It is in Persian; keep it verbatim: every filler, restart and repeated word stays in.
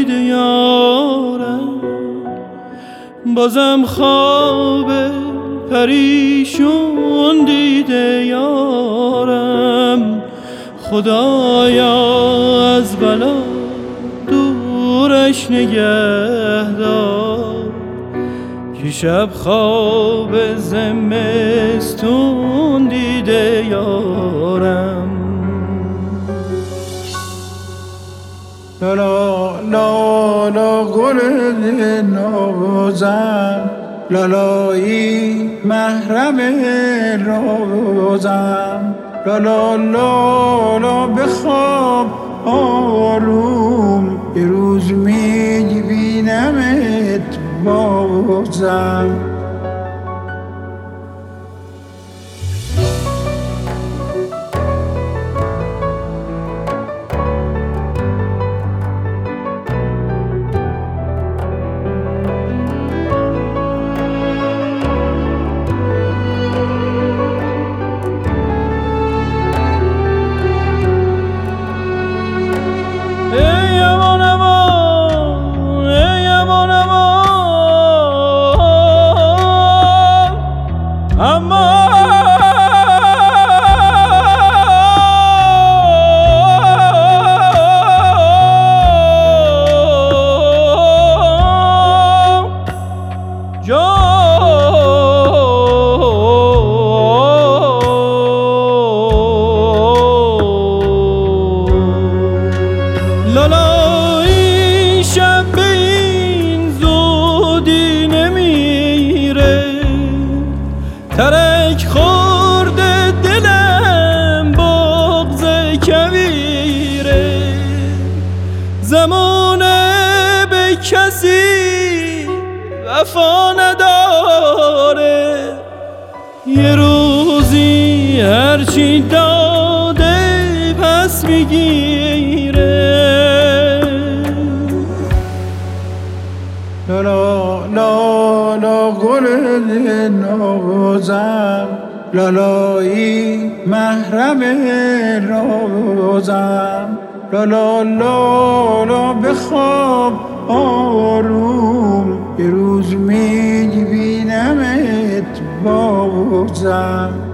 دیده یارم، بازم خواب پریشون دیده یارم. خدایا از بلا دورش نگهدار، که شب خواب زمستون دیده یارم. لالا لالا گل نازم، لالایی محرم رازم. لالا لالا بخواب آروم، یه روز میبینمت بازم. لالا این شب به این زودی نمیره، ترک خورده دلم بغض کویره. زمانه به کسی وفا نداره، یه روزی هرچی داده پس میگیره. لالا لالا گل نازم، لالایی محرم رازم. لالا لالا بخواب آروم، یه روز میبینمت بازم.